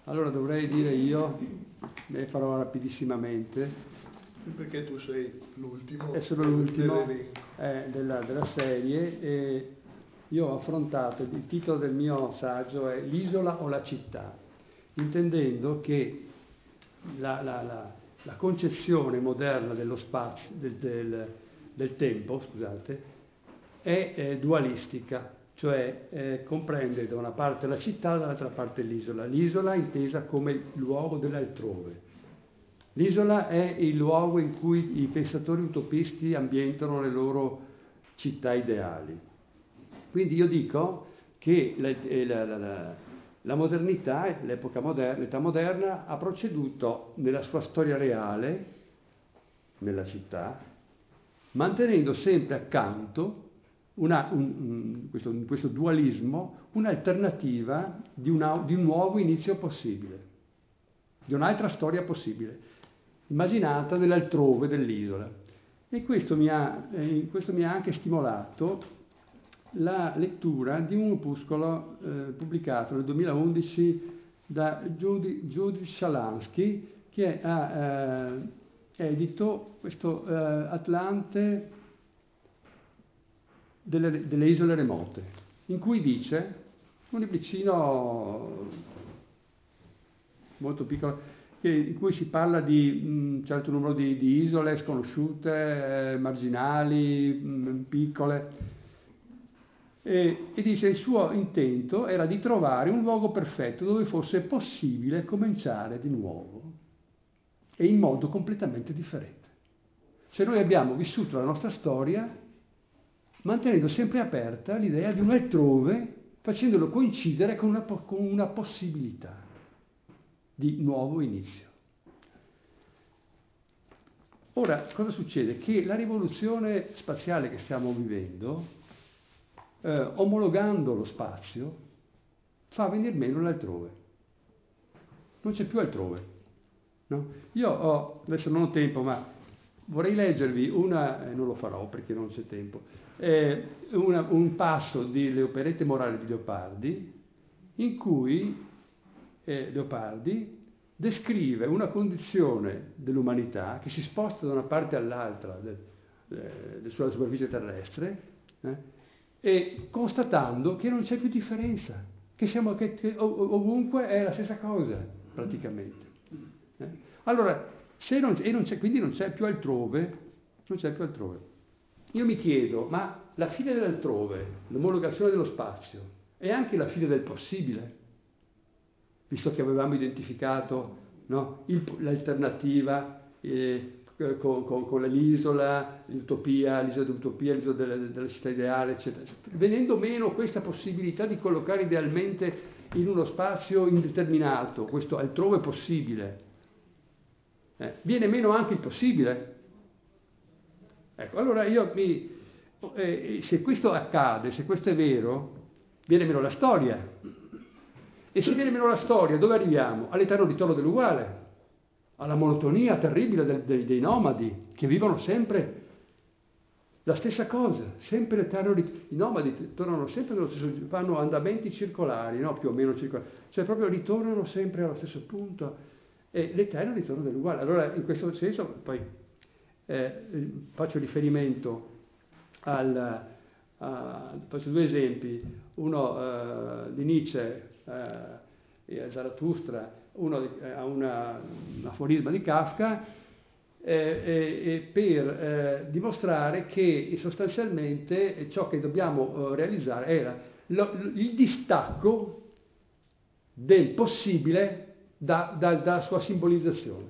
Allora dovrei dire io, ne farò rapidissimamente. Perché tu sei l'ultimo. E sono l'ultimo della serie e io ho affrontato, il titolo del mio saggio è L'isola o la città, intendendo che la concezione moderna dello spazio, del tempo, scusate, è dualistica, cioè comprende da una parte la città, dall'altra parte l'isola. L'isola intesa come il luogo dell'altrove. L'isola è il luogo in cui i pensatori utopisti ambientano le loro città ideali. Quindi io dico che la modernità, l'epoca moderna, l'età moderna, ha proceduto nella sua storia reale, nella città, mantenendo sempre accanto questo dualismo, un'alternativa di un nuovo inizio possibile, di un'altra storia possibile, immaginata nell'altrove dell'isola. E questo mi ha anche stimolato la lettura di un opuscolo pubblicato nel 2011 da Judith Shalansky, che ha edito questo Atlante delle isole remote, in cui dice, un libricino molto piccolo, in cui si parla di un certo numero di isole sconosciute, marginali, piccole, e dice il suo intento era di trovare un luogo perfetto dove fosse possibile cominciare di nuovo e in modo completamente differente. Cioè noi abbiamo vissuto la nostra storia mantenendo sempre aperta l'idea di un altrove, facendolo coincidere con una possibilità di nuovo inizio. Ora, cosa succede? Che la rivoluzione spaziale che stiamo vivendo, omologando lo spazio, fa venir meno l'altrove. Non c'è più altrove. No? Io adesso non ho tempo, ma vorrei leggervi non lo farò perché non c'è tempo, un passo delle operette morali di Leopardi, in cui Leopardi descrive una condizione dell'umanità che si sposta da una parte all'altra sulla superficie terrestre, e constatando che non c'è più differenza, che ovunque è la stessa cosa praticamente. Allora, quindi non c'è più altrove, Io mi chiedo, ma la fine dell'altrove, l'omologazione dello spazio, è anche la fine del possibile? Visto che avevamo identificato, no, l'alternativa con l'isola, l'isola della città ideale, eccetera. Venendo meno questa possibilità di collocare idealmente in uno spazio indeterminato, questo altrove possibile, viene meno anche il possibile. Ecco, allora se questo accade, se questo è vero, viene meno la storia. E se viene meno la storia, dove arriviamo? All'eterno ritorno dell'uguale, alla monotonia terribile dei nomadi, che vivono sempre la stessa cosa, sempre l'eterno ritorno. I nomadi tornano sempre nello stesso, fanno andamenti circolari, no? Più o meno circolari, cioè proprio ritornano sempre allo stesso punto, e l'eterno ritorno dell'uguale. Allora, in questo senso, poi faccio riferimento faccio due esempi, uno di Nietzsche, Zarathustra, uno a un aforisma di Kafka, per dimostrare che sostanzialmente ciò che dobbiamo realizzare è il distacco del possibile dalla sua simbolizzazione.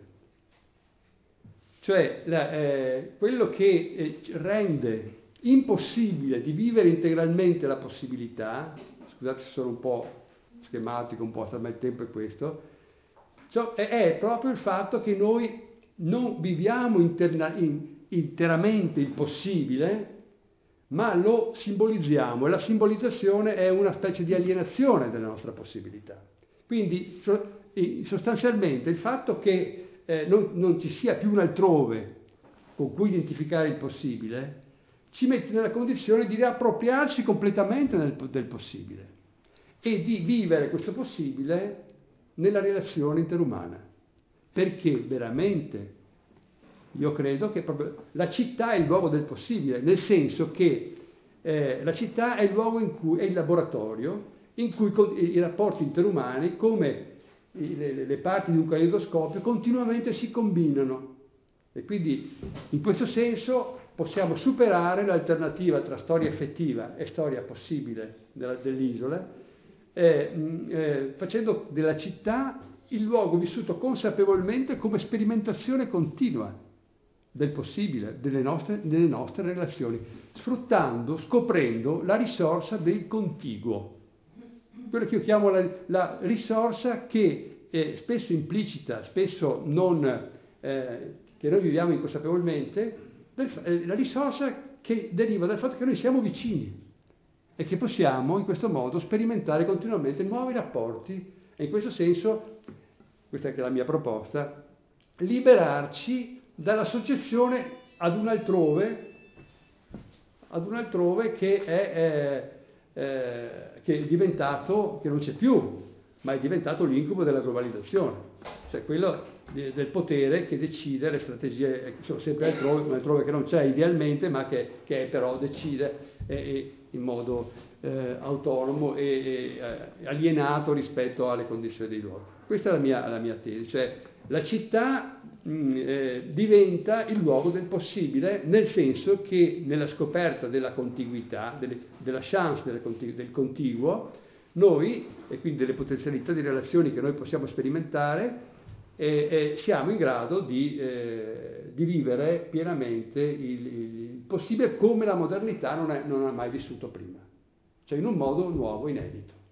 Cioè quello che rende impossibile di vivere integralmente la possibilità, scusate se sono un po' schematico, un po' ma il tempo è questo, è proprio il fatto che noi non viviamo interamente il possibile, ma lo simbolizziamo, e la simbolizzazione è una specie di alienazione della nostra possibilità. Quindi sostanzialmente il fatto che non ci sia più un altrove con cui identificare il possibile ci mette nella condizione di riappropriarci completamente del possibile e di vivere questo possibile nella relazione interumana, perché veramente io credo che proprio la città è il luogo del possibile, nel senso che la città è il luogo in cui è il laboratorio in cui i rapporti interumani, come le parti di un caleidoscopio, continuamente si combinano. E quindi in questo senso possiamo superare l'alternativa tra storia effettiva e storia possibile dell'isola, facendo della città il luogo vissuto consapevolmente come sperimentazione continua del possibile, delle nostre relazioni, scoprendo la risorsa del contiguo. Quello che io chiamo la risorsa che è spesso implicita, spesso non, che noi viviamo inconsapevolmente, la risorsa che deriva dal fatto che noi siamo vicini e che possiamo in questo modo sperimentare continuamente nuovi rapporti e in questo senso, questa è anche la mia proposta, liberarci dalla soggezione ad un altrove che è diventato, che non c'è più, ma è diventato l'incubo della globalizzazione, cioè quello del potere che decide le strategie, sono sempre altrove che non c'è idealmente, ma che però decide in modo autonomo e alienato rispetto alle condizioni dei luoghi. Questa è la mia tesi, cioè la città diventa il luogo del possibile, nel senso che nella scoperta della contiguità, della chance del contiguo, noi, e quindi delle potenzialità di relazioni che noi possiamo sperimentare, siamo in grado di vivere pienamente il possibile come la modernità non ha mai vissuto prima, cioè in un modo nuovo, inedito.